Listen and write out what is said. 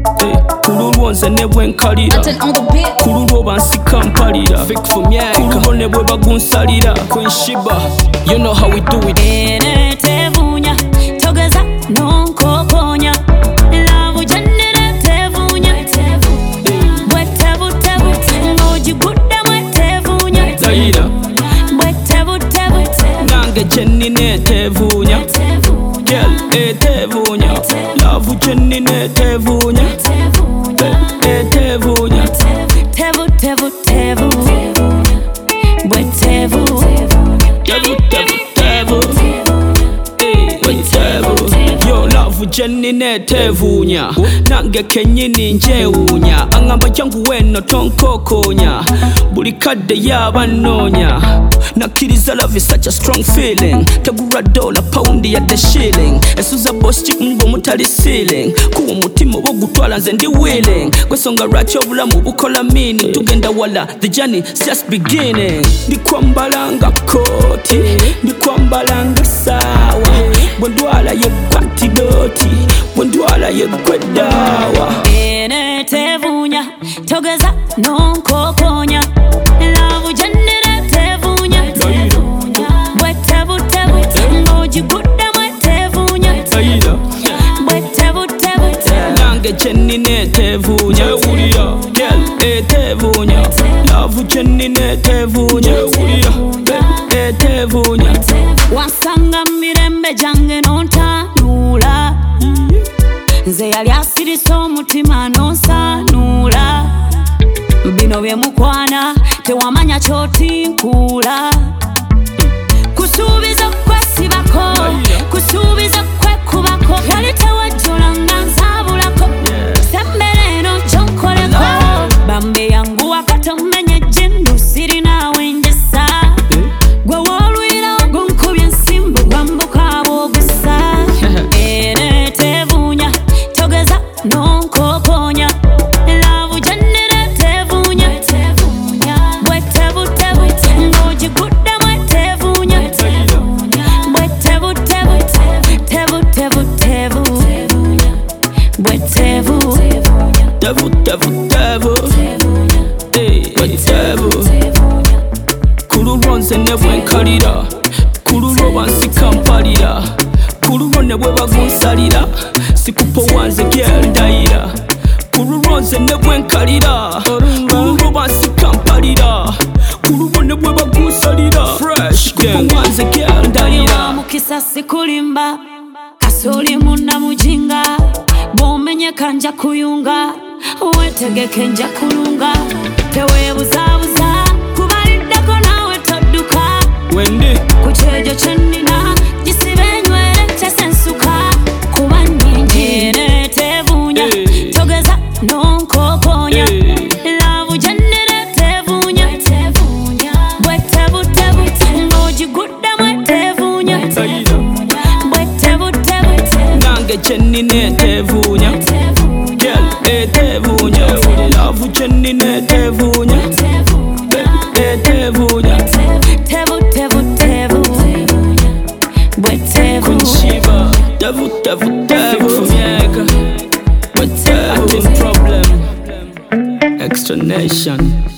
Kululwo nze ne bwe nkalira kululwo bansika mpalira kululwo ne bwe bagunsalira Queen Shiba, you know how we do it. Tevunya togeza nonkokonya lavu jannere tevunya bwe tevu ngoji gudda bwe tevunya Zaira bwe tevu nange kyennine tevunya girl tevunya lavu kyennine tevunya tevunya tevu bwe tevu Yo love kyennine tevunya nange kennyini njewuunya aŋŋamba jangu weno tonkokonya buli kadde yabanoonya nakkiriza love is such a strong feeling tegulwa dola paundi yadde shilling esuza bosti ng'omutali ceiling kuwa omutima oba ogutwala nze ndi willing gwesonga lwaki obulamu bukola meaning tugenda wala the journey is just beginning ndikwambalanga kooti ndikwambalanga saawa bwe ndwala yekwantidoti bwe ndwala yeggweddaawa tevunya togeza nonkokonya lavu jannere tevunya bwe tevu ngoji gudda bwe tevunya bwe tevu nange kyennine tevunya girl tevunya lavu kyennine tevunya tevunya wasanga mirembe jange nontanula nze yali asirisa omutima nonsanula bino bye mukwana tewamanya kyotinkula kusuubiza kwesibako kusuubiza kwekubako yali tewajjulanga nsaabulako sembere eno kyonkoleko bambe yanguwa katomenye jindu sirinaawe njesa gwe woolwira gunkubye ensimbu gwambuka bwogesa tevunya togeza nonkokonya lavu jannere tevunya bwe tevu ngoji gudda bwe tevunya bwe tevu bwe tevu kululwo nze ne bwe nkalira kululwo bansika mpalira kululwo ne bwe bagunsalira sikupa wanze girl ndayira kululwo nze ne bwe nkalira kululwo bansika mpalira kululwo ne bwe bagunsalira fresh sikupa wanze girl ndayira mukisa sikulimba kasoli munda mujinga bwomenyeka nja kuyunga wetegeke nja kulunga tewebuzabuza kubaliddako nawe todduka wendi ku kyejo kyennina gisibe enywere kyesensuka kuba nnyingi tevunya togeza nonkokonya lavu jannere tevunya bwe tevu ngoji gudda bwe tevunya bwe tevu nange kyennine tevunya girl tevunya lavu kyennine tevunya tevunya bwe tevu Queen Shiba tevu bwe tevu problem extra nation